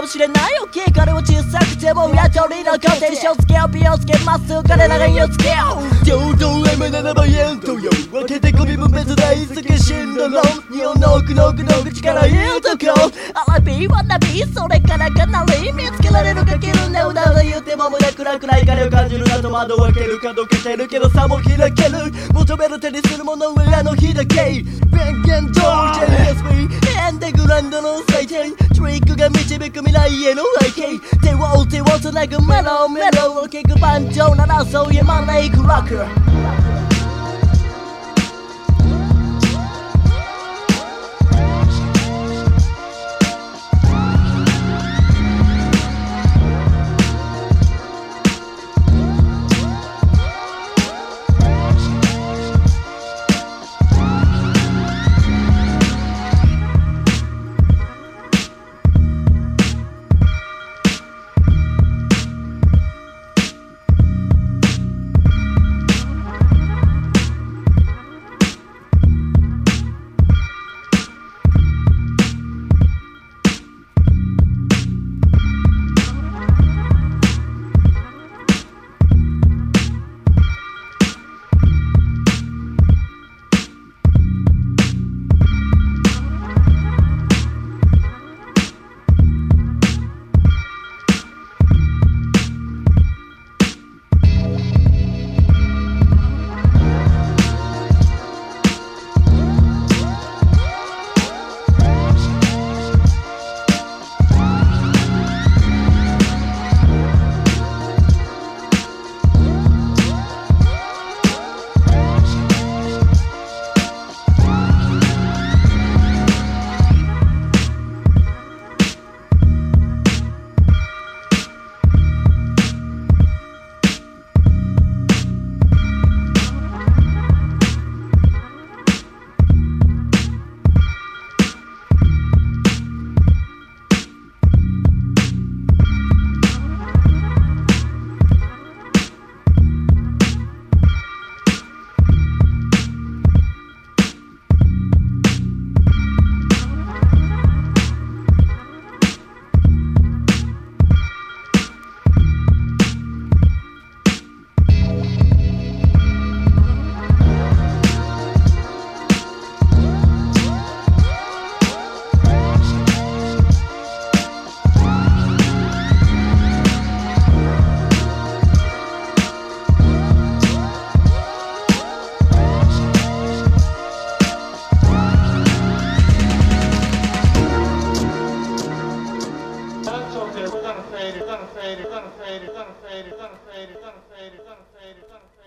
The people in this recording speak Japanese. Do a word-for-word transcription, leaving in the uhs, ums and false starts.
かもしれない OK 彼は小さくても裏通りのコンテンションつけよう美容つけます彼らがいいをつけよう上等 エムななまんえんとよ分けて込みも別大好きしんどろ日本の奥の奥の口から言うとこアラビーワナビーそれからかなり見つけられるかけるんだうだうだ言うても胸暗くない彼を感じるなと窓を開けるかどけてるけどさも開ける求める手にするもの裏の日だけ弁言通り ジェイエスビー エンデグランドの祭典トリックが導く未来への背景手を手をつなぐメロメロを聞く番長ならそういうマネークラックWe're gonna fade it, we're gonna fade it, we're gonna fade it, we're gonna fade it, we're gonna fade it, we're gonna fade it, we're gonna fade it, we're gonna fade it.